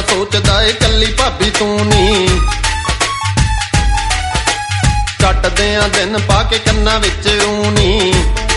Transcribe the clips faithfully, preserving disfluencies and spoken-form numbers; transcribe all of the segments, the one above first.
ਸੋਚਦਾ ਏ ਕੱਲੀ ਭਾਬੀ ਤੂੰ ਨੀ। ਕੱਟਦੇ ਆ ਦਿਨ ਪਾ ਕੇ ਕੰਨਾਂ ਵਿੱਚ ਊਨੀ।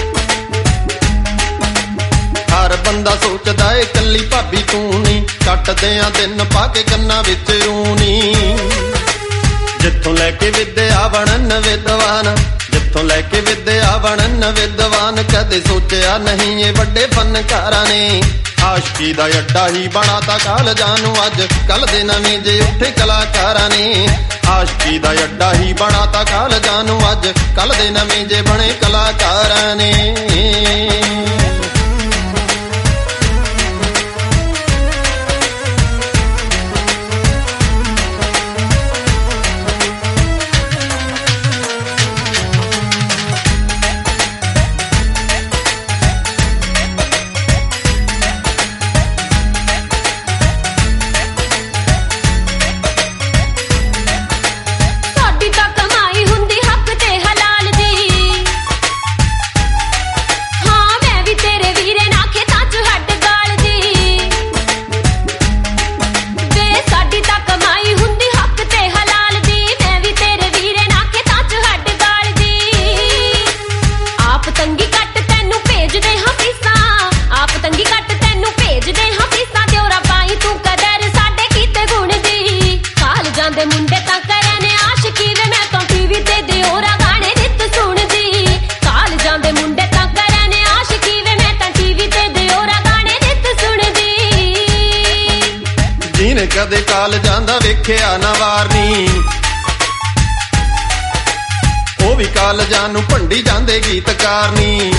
ਹਰ ਬੰਦਾ ਸੋਚਦਾ ਏ ਕੱਲੀ ਭਾਬੀ ਤੂੰ ਨੀ। ਕੱਟਦੇ ਆ ਦਿਨ ਪਾ ਕੇ ਕੰਨਾਂ ਵਿੱਚ ਊਨੀ। ਜਿੱਥੋਂ ਲੈ ਕੇ ਵਿਦਿਆ ਬਣਨ ਵਿਦਵਾਨ, ਜਿੱਥੋਂ ਲੈ ਕੇ ਵਿਦਿਆ ਬਣਨ ਵਿਦਵਾਨ, ਕਦੇ ਸੋਚਿਆ ਨਹੀਂ ਇਹ ਵੱਡੇ ਫਨਕਾਰਾਂ ਨੇ। ਆਸ਼ਕੀ ਦਾ ਅੱਡਾ ਹੀ ਬਣਾਤਾ ਕਾਲਜਾਂ ਨੂੰ ਅੱਜ ਕੱਲ ਦੇ ਨਵੇਂ ਜੇ ਉੱਠੇ ਕਲਾਕਾਰਾਂ ਨੇ। ਆਸ਼ਕੀ ਦਾ ਅੱਡਾ ਹੀ ਬਣਾਤਾ ਕਾਲਜਾਂ ਨੂੰ ਅੱਜ ਕੱਲ ਦੇ ਨਵੇਂ ਜੇ ਬਣੇ ਕਲਾਕਾਰਾਂ ਨੇ। ਜਿਹਨੇ ਕਦੇ ਕਾਲਜਾਂ ਦਾ ਵੇਖਿਆ ਨਾ ਵਾਰਨੀ, ਉਹ ਵੀ ਕਾਲਜਾਂ ਨੂੰ ਭੰਡੀ ਜਾਂਦੇ ਗੀਤਕਾਰ ਨੀ।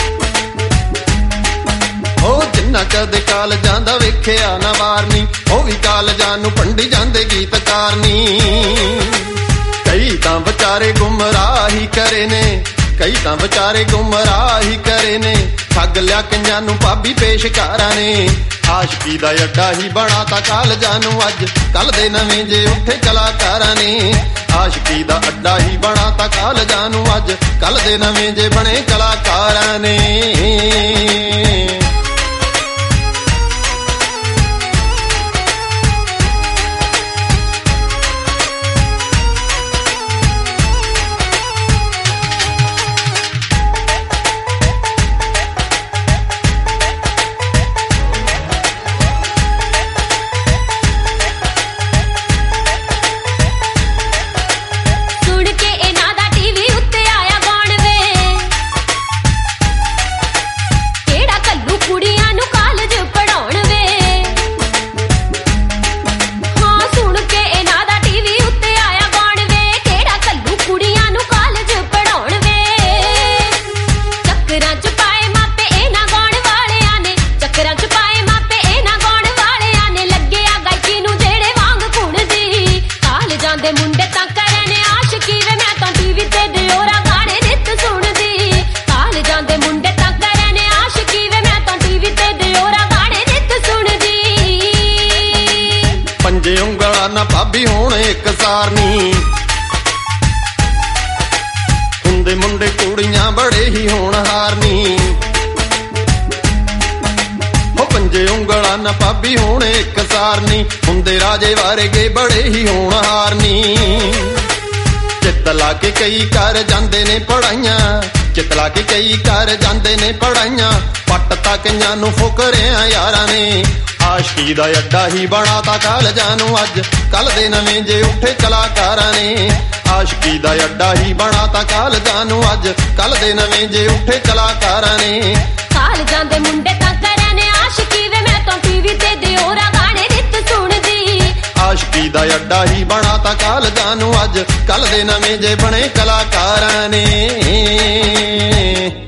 ਉਹ ਜਿੰਨਾ ਕਦੇ ਕਾਲਜਾਂ ਦਾ ਵੇਖਿਆ ਨਾ ਵਾਰਨੀ, ਉਹ ਵੀ ਕਾਲਜਾਂ ਨੂੰ ਭੰਡੀ ਜਾਂਦੇ ਗੀਤਕਾਰ ਨੀ। ਕਈ ਤਾਂ ਵਿਚਾਰੇ ਗੁੰਮਰਾਹੀ ਕਰੇ ਨੇ, ਕਈ ਤਾਂ ਵਿਚਾਰੇ ਗੁੰਮਰਾਹੀ ਕਰੇ ਨੇ। ਠੱਗ ਲਿਆ ਕਈਆਂ ਨੂੰ ਭਾਬੀ ਪੇਸ਼ਕਾਰਾਂ ਨੇ। ਆਸ਼ਕੀ ਦਾ ਅੱਡਾ ਹੀ ਬਣਾਤਾ ਕਾਲਜਾਂ ਨੂੰ ਅੱਜ ਕੱਲ ਦੇ ਨਵੇਂ ਜੇ ਉੱਠੇ ਕਲਾਕਾਰਾਂ ਨੇ। ਆਸ਼ਕੀ ਦਾ ਅੱਡਾ ਹੀ ਬਣਾਤਾ ਕਾਲਜਾਂ ਨੂੰ ਅੱਜ ਕੱਲ ਦੇ ਨਵੇਂ ਜੇ ਬਣੇ ਕਲਾਕਾਰਾਂ ਨੇ। ਪੰਜੇ ਉਂਗਲਾਂ ਨਾ ਭਾਬੀ ਹੋਣ ਇੱਕ ਸਾਰਨੀ, ਹੁੰਦੇ ਮੁੰਡੇ ਕੁੜੀਆਂ ਬੜੇ ਹੀ ਹੋਣਹਾਰ ਨੀ। ਹੋ ਪੰਜੇ ਉਂਗਲਾਂ ਨਾ ਭਾਬੀ ਹੋਣ ਇੱਕ ਸਾਰਨੀ, ਹੁੰਦੇ ਰਾਜੇ ਵਰਗੇ ਬੜੇ ਹੀ ਹੋਣਹਾਰ ਨੀ। ਚਿੱਤ ਲਾ ਕੇ ਕਈ ਕਰ ਜਾਂਦੇ ਨੇ ਪੜਾਈਆਂ, ਚਿੱਤ ਲਾ ਕੇ ਕਈ ਕਰ ਜਾਂਦੇ ਨੇ ਪੜਾਈਆਂ। ਪੱਟ ਤਾਂ ਕਈਆਂ ਨੂੰ ਫੁਕਰਿਆਂ ਯਾਰਾਂ ਨੇ। ਆਸ਼ਕੀ ਦਾ ਅੱਡਾ ਹੀ ਬਣਾਤਾ ਕਾਲਜਾਂ ਨੂੰ ਅੱਜ ਕੱਲ ਦੇ ਨਵੇਂ ਜੇ ਉੱਠੇ ਕਲਾਕਾਰਾਂ ਨੇ। ਆਸ਼ਕੀ ਦਾ ਅੱਡਾ ਹੀ ਬਣਾਤਾ ਕਾਲਜਾਂ ਨੂੰ ਅੱਜ ਕੱਲ ਦੇ ਨਵੇਂ ਜੇ ਉੱਠੇ ਕਲਾਕਾਰਾਂ ਨੇ। ਕਾਲਜਾਂ ਦੇ ਮੁੰਡੇ ਤਾਂ ਕਰਨ ਨੇ ਆਸ਼ਕੀ ਵੇ, ਮੈਂ ਤਾਂ ਟੀਵੀ ਤੇ ਦਿਓਰਾ ਗਾਣੇ ਨਿੱਤ ਸੁਣਦੀ। ਆਸ਼ਕੀ ਦਾ ਅੱਡਾ ਹੀ ਬਣਾਤਾ ਕਾਲਜਾਂ ਨੂੰ ਅੱਜ ਕੱਲ ਦੇ ਨਵੇਂ ਜੇ ਬਣੇ ਕਲਾਕਾਰਾਂ ਨੇ।